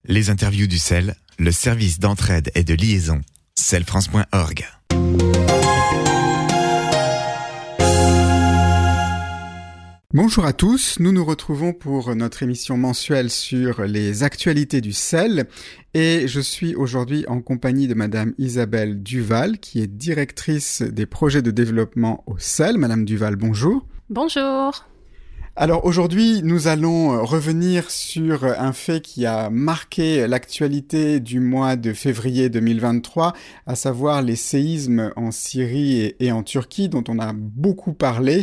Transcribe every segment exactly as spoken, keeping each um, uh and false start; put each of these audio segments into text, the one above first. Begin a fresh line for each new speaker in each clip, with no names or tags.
Les interviews du C E L, le service d'entraide et de liaison, celfrance point org.
Bonjour à tous, nous nous retrouvons pour notre émission mensuelle sur les actualités du C E L et je suis aujourd'hui en compagnie de Madame Isabelle Duval qui est directrice des projets de développement au C E L. Madame Duval, bonjour.
Bonjour.
Alors aujourd'hui, nous allons revenir sur un fait qui a marqué l'actualité du mois de février deux mille vingt-trois, à savoir les séismes en Syrie et, et en Turquie, dont on a beaucoup parlé,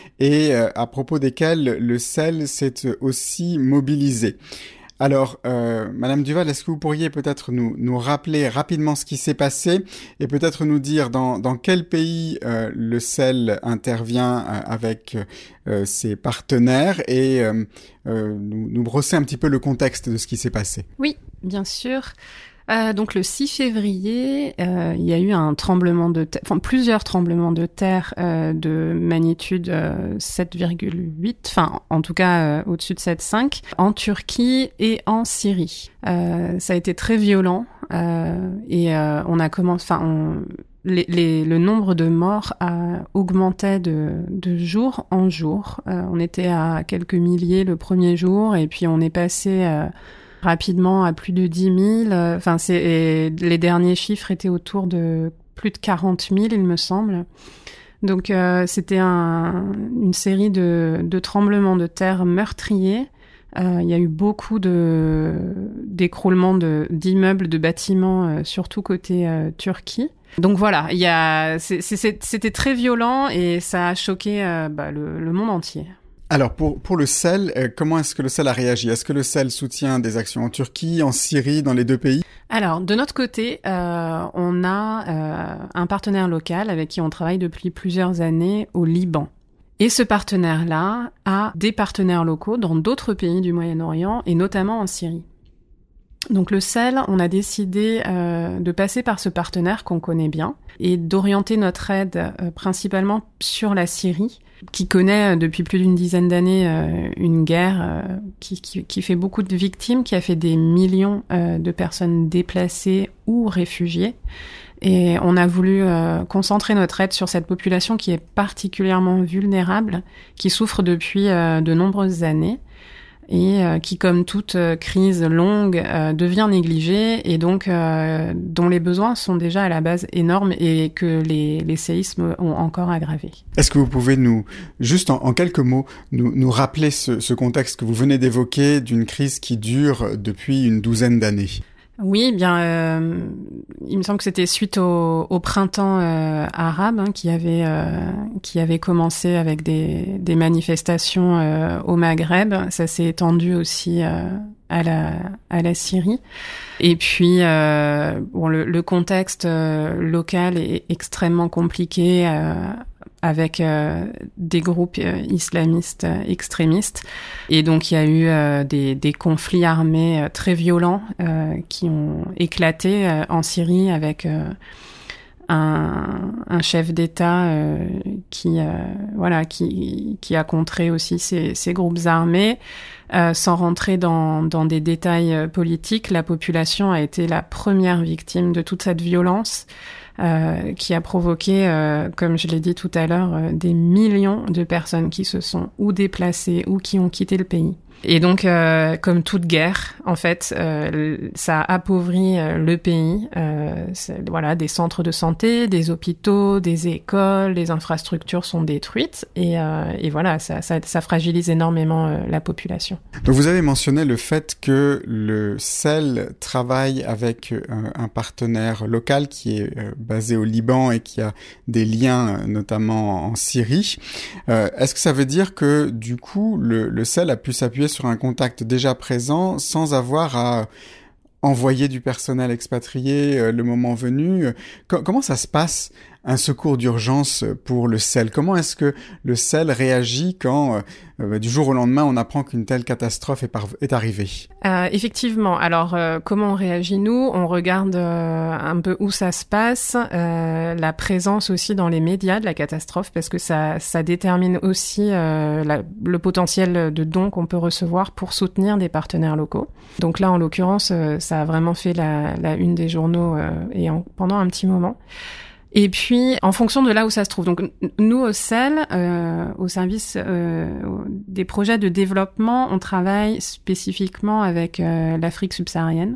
et euh, à propos desquels le C E L s'est aussi mobilisé. Alors, euh, Madame Duval, est-ce que vous pourriez peut-être nous, nous rappeler rapidement ce qui s'est passé et peut-être nous dire dans, dans quel pays euh, le C E L intervient euh, avec euh, ses partenaires et euh, euh, nous, nous brosser un petit peu le contexte de ce qui s'est passé?
Oui, bien sûr. Euh, donc le six février, euh, il y a eu un tremblement de terre, enfin plusieurs tremblements de terre euh, de magnitude euh, sept virgule huit, enfin en tout cas euh, au-dessus de sept virgule cinq, en Turquie et en Syrie. Euh, ça a été très violent euh, et euh, on a commencé, enfin on, les, les, le nombre de morts a augmenté de, de jour en jour. Euh, on était à quelques milliers le premier jour et puis on est passé euh, rapidement à plus de dix mille. Enfin, c'est, et les derniers chiffres étaient autour de plus de quarante mille, il me semble. Donc, euh, c'était un, une série de, de tremblements de terre meurtriers. Euh, il y a eu beaucoup de, d'écroulements de, d'immeubles, de bâtiments, euh, surtout côté euh, Turquie. Donc voilà, il y a, c'est, c'est, c'était très violent et ça a choqué euh, bah, le, le monde entier.
Alors, pour, pour le C E L, euh, comment est-ce que le C E L a réagi? Est-ce que le C E L soutient des actions en Turquie, en Syrie, dans les deux pays?
Alors, de notre côté, euh, on a euh, un partenaire local avec qui on travaille depuis plusieurs années au Liban. Et ce partenaire-là a des partenaires locaux dans d'autres pays du Moyen-Orient et notamment en Syrie. Donc le C E L, on a décidé euh, de passer par ce partenaire qu'on connaît bien et d'orienter notre aide euh, principalement sur la Syrie, qui connaît euh, depuis plus d'une dizaine d'années euh, une guerre euh, qui, qui, qui fait beaucoup de victimes, qui a fait des millions euh, de personnes déplacées ou réfugiées. Et on a voulu euh, concentrer notre aide sur cette population qui est particulièrement vulnérable, qui souffre depuis euh, de nombreuses années et euh, qui, comme toute euh, crise longue, euh, devient négligée et donc euh, dont les besoins sont déjà à la base énormes et que les, les séismes ont encore aggravé.
Est-ce que vous pouvez nous, juste en, en quelques mots, nous, nous rappeler ce, ce contexte que vous venez d'évoquer d'une crise qui dure depuis une douzaine d'années?
Oui, bien, euh, il me semble que c'était suite au, au printemps euh, arabe hein, qui avait euh, qui avait commencé avec des, des manifestations euh, au Maghreb. Ça s'est étendu aussi euh, à la à la Syrie. Et puis, euh, bon, le, le contexte euh, local est extrêmement compliqué. Euh, avec euh, des groupes euh, islamistes euh, extrémistes. Et donc, il y a eu euh, des, des conflits armés euh, très violents euh, qui ont éclaté euh, en Syrie avec euh, un, un chef d'État euh, qui, euh, voilà, qui, qui a contré aussi ces, ces groupes armés. Euh, sans rentrer dans, dans des détails euh, politiques, la population a été la première victime de toute cette violence. Euh, qui a provoqué, euh, comme je l'ai dit tout à l'heure, euh, des millions de personnes qui se sont ou déplacées ou qui ont quitté le pays. Et donc, euh, comme toute guerre, en fait, euh, ça a appauvri euh, le pays. Euh, voilà, des centres de santé, des hôpitaux, des écoles, les infrastructures sont détruites. Et, euh, et voilà, ça, ça, ça fragilise énormément euh, la population.
Donc, vous avez mentionné le fait que le C E L travaille avec un, un partenaire local qui est euh, basé au Liban et qui a des liens, notamment en Syrie. Euh, est-ce que ça veut dire que, du coup, le, le C E L a pu s'appuyer sur un contact déjà présent sans avoir à envoyer du personnel expatrié euh, le moment venu? Co- comment ça se passe un secours d'urgence pour le sel? Comment est-ce que le sel réagit quand euh, du jour au lendemain on apprend qu'une telle catastrophe est, par- est arrivée?
Euh, effectivement. Alors, euh, comment on réagit nous? On regarde euh, un peu où ça se passe, euh, la présence aussi dans les médias de la catastrophe, parce que ça, ça détermine aussi euh, la, le potentiel de dons qu'on peut recevoir pour soutenir des partenaires locaux. Donc là, en l'occurrence, euh, ça a vraiment fait la, la une des journaux euh, et en, pendant un petit moment. Et puis, en fonction de là où ça se trouve. Donc, nous, au C E L, euh, au service euh, des projets de développement, on travaille spécifiquement avec euh, l'Afrique subsaharienne.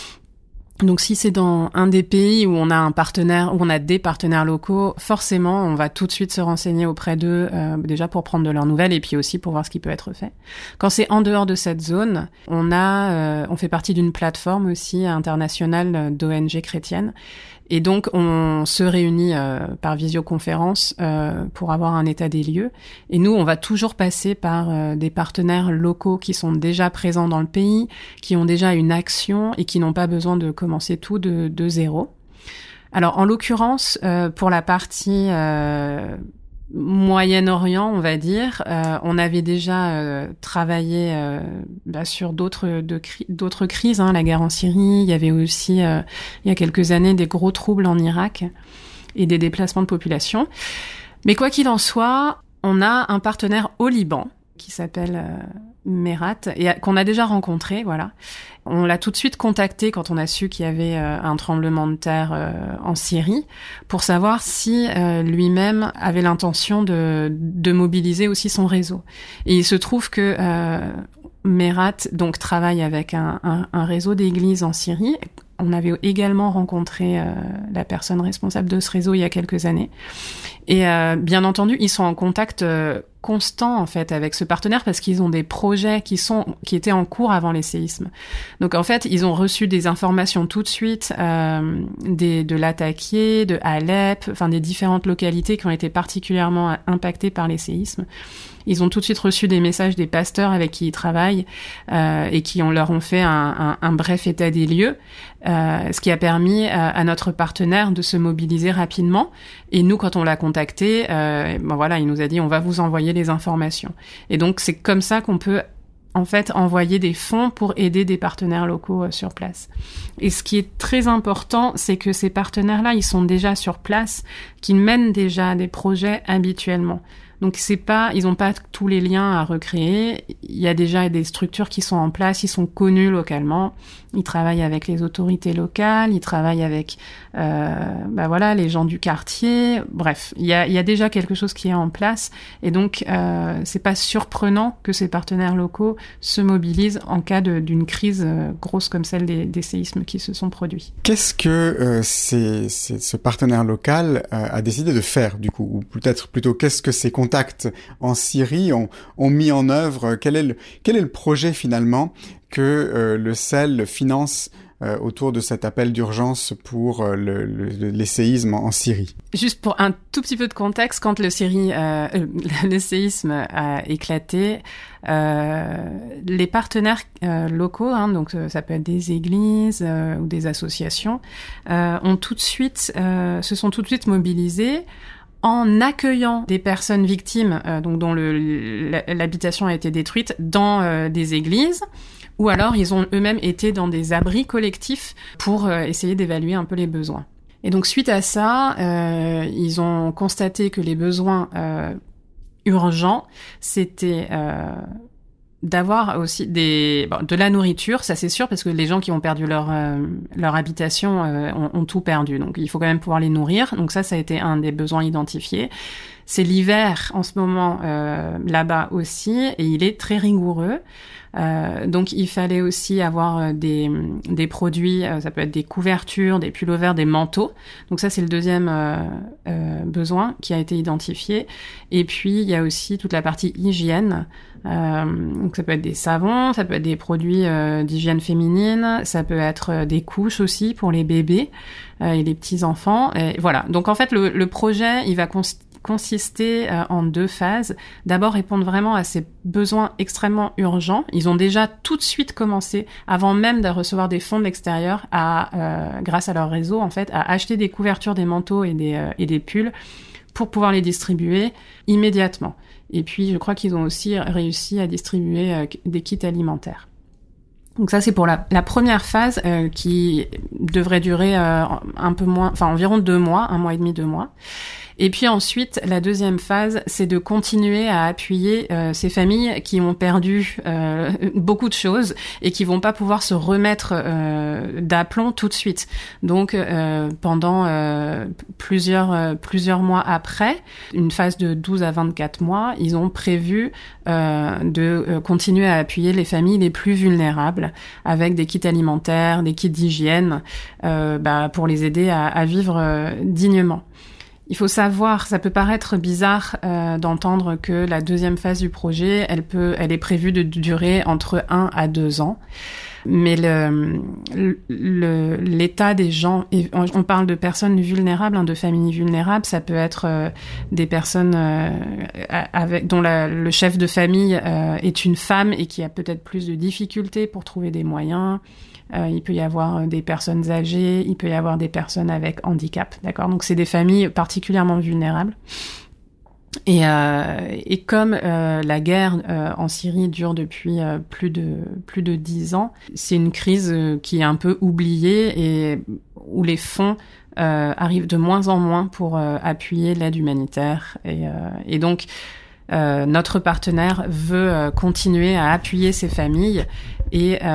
Donc, si c'est dans un des pays où on a un partenaire, où on a des partenaires locaux, forcément, on va tout de suite se renseigner auprès d'eux, euh, déjà pour prendre de leurs nouvelles et puis aussi pour voir ce qui peut être fait. Quand c'est en dehors de cette zone, on a, euh, on fait partie d'une plateforme aussi internationale d'O N G chrétiennes. Et donc, on se réunit euh, par visioconférence euh, pour avoir un état des lieux. Et nous, on va toujours passer par euh, des partenaires locaux qui sont déjà présents dans le pays, qui ont déjà une action et qui n'ont pas besoin de commencer tout de, de zéro. Alors, en l'occurrence, euh, pour la partie euh, Moyen-Orient, on va dire, euh, on avait déjà euh, travaillé euh, bah, sur d'autres de cri- d'autres crises, hein, la guerre en Syrie. Il y avait aussi, euh, il y a quelques années, des gros troubles en Irak et des déplacements de population. Mais quoi qu'il en soit, on a un partenaire au Liban qui s'appelle euh, Merat et qu'on a déjà rencontré, voilà. On l'a tout de suite contacté quand on a su qu'il y avait euh, un tremblement de terre euh, en Syrie pour savoir si euh, lui-même avait l'intention de, de mobiliser aussi son réseau. Et il se trouve que euh, Merat donc travaille avec un, un, un réseau d'églises en Syrie. On avait également rencontré euh, la personne responsable de ce réseau il y a quelques années. Et euh, bien entendu, ils sont en contact euh, constant en fait avec ce partenaire parce qu'ils ont des projets qui sont qui étaient en cours avant les séismes. Donc en fait, ils ont reçu des informations tout de suite euh, des de Latakia, de Alep, enfin des différentes localités qui ont été particulièrement impactées par les séismes. Ils ont tout de suite reçu des messages des pasteurs avec qui ils travaillent euh, et qui ont, leur ont fait un, un, un bref état des lieux, euh, ce qui a permis à, à notre partenaire de se mobiliser rapidement. Et nous, quand on l'a contacté, euh, ben voilà, il nous a dit on va vous envoyer les informations. Et donc c'est comme ça qu'on peut en fait envoyer des fonds pour aider des partenaires locaux euh, sur place. Et ce qui est très important, c'est que ces partenaires-là, ils sont déjà sur place, qu'ils mènent déjà des projets habituellement. Donc c'est pas, ils ont pas tous les liens à recréer. Il y a déjà des structures qui sont en place, ils sont connus localement. Ils travaillent avec les autorités locales, ils travaillent avec, euh, bah voilà, les gens du quartier. Bref, il y a, il y a déjà quelque chose qui est en place. Et donc euh, c'est pas surprenant que ces partenaires locaux se mobilisent en cas de, d'une crise euh, grosse comme celle des, des séismes qui se sont produits.
Qu'est-ce que euh, c'est, c'est, ce partenaire local euh, a décidé de faire du coup, ou peut-être plutôt qu'est-ce que ces contacts en Syrie ont, ont mis en œuvre? Quel est le, quel est le projet finalement que euh, le C E L finance euh, autour de cet appel d'urgence pour euh, le, le, les séismes en Syrie?
Juste pour un tout petit peu de contexte, quand le, Syrie, euh, le séisme a éclaté, euh, les partenaires euh, locaux, hein, donc ça peut être des églises euh, ou des associations, euh, ont tout de suite, euh, se sont tout de suite mobilisés en accueillant des personnes victimes, euh, donc dont le, l'habitation a été détruite, dans euh, des églises, ou alors ils ont eux-mêmes été dans des abris collectifs pour euh, essayer d'évaluer un peu les besoins. Et donc suite à ça, euh, ils ont constaté que les besoins euh, urgents, c'était euh, d'avoir aussi des bon, de la nourriture, ça c'est sûr, parce que les gens qui ont perdu leur euh, leur habitation euh, ont, ont tout perdu, donc il faut quand même pouvoir les nourrir. Donc ça, ça a été un des besoins identifiés. C'est l'hiver en ce moment euh, là-bas aussi, et il est très rigoureux. Euh, donc il fallait aussi avoir des des produits, euh, ça peut être des couvertures, des pullovers, des manteaux. Donc ça c'est le deuxième euh, euh, besoin qui a été identifié. Et puis il y a aussi toute la partie hygiène. Euh, donc ça peut être des savons, ça peut être des produits euh, d'hygiène féminine, ça peut être des couches aussi pour les bébés euh, et les petits enfants. Et voilà. Donc en fait le, le projet il va const- consisté euh, en deux phases. D'abord, répondre vraiment à ces besoins extrêmement urgents. Ils ont déjà tout de suite commencé, avant même de recevoir des fonds de l'extérieur, à, euh, grâce à leur réseau, en fait, à acheter des couvertures, des manteaux et des, euh, et des pulls pour pouvoir les distribuer immédiatement. Et puis, je crois qu'ils ont aussi réussi à distribuer euh, des kits alimentaires. Donc ça, c'est pour la, la première phase euh, qui devrait durer euh, un peu moins, enfin environ deux mois, un mois et demi, deux mois. Et puis ensuite, la deuxième phase, c'est de continuer à appuyer euh, ces familles qui ont perdu euh, beaucoup de choses et qui vont pas pouvoir se remettre euh, d'aplomb tout de suite. Donc, euh, pendant euh, plusieurs euh, plusieurs mois après, une phase de douze à vingt-quatre mois, ils ont prévu euh, de euh, continuer à appuyer les familles les plus vulnérables avec des kits alimentaires, des kits d'hygiène, euh, bah, pour les aider à, à vivre euh, dignement. Il faut savoir, ça peut paraître bizarre euh, d'entendre que la deuxième phase du projet, elle peut, elle est prévue de durer entre un à deux ans. Mais le, le l'état des gens, et on parle de personnes vulnérables, hein, de familles vulnérables, ça peut être euh, des personnes euh, avec dont la, le chef de famille euh, est une femme et qui a peut-être plus de difficultés pour trouver des moyens. Euh, il peut y avoir des personnes âgées, il peut y avoir des personnes avec handicap, d'accord ? Donc c'est des familles particulièrement vulnérables. Et, euh, et comme euh, la guerre euh, en Syrie dure depuis euh, plus de plus de dix ans, c'est une crise euh, qui est un peu oubliée et où les fonds euh, arrivent de moins en moins pour euh, appuyer l'aide humanitaire. Et, euh, et donc euh, notre partenaire veut euh, continuer à appuyer ces familles et euh,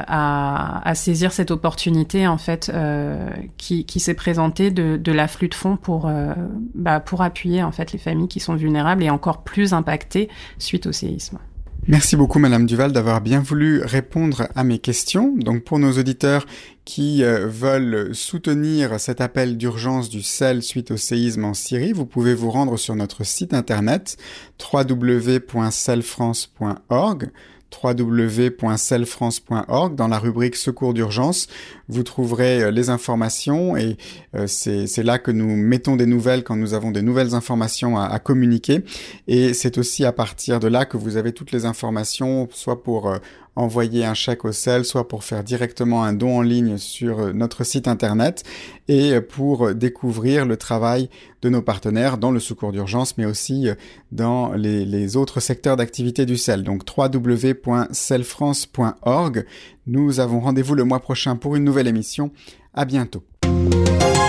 à, à saisir cette opportunité en fait euh, qui, qui s'est présentée de, de l'afflux de fonds pour euh, bah, pour appuyer en fait les familles qui sont vulnérables et encore plus impactées suite au séisme.
Merci beaucoup Madame Duval d'avoir bien voulu répondre à mes questions. Donc pour nos auditeurs qui euh, veulent soutenir cet appel d'urgence du S E L suite au séisme en Syrie, vous pouvez vous rendre sur notre site internet w w w point s e l france point org. w w w point s e l france point org. Dans la rubrique secours d'urgence, vous trouverez les informations et euh, c'est, c'est là que nous mettons des nouvelles quand nous avons des nouvelles informations à, à communiquer. Et c'est aussi à partir de là que vous avez toutes les informations, soit pour euh, envoyer un chèque au S E L, soit pour faire directement un don en ligne sur notre site internet et pour découvrir le travail de nos partenaires dans le secours d'urgence, mais aussi dans les, les autres secteurs d'activité du S E L. Donc w w w point s e l france point org. Nous avons rendez-vous le mois prochain pour une nouvelle émission. À bientôt.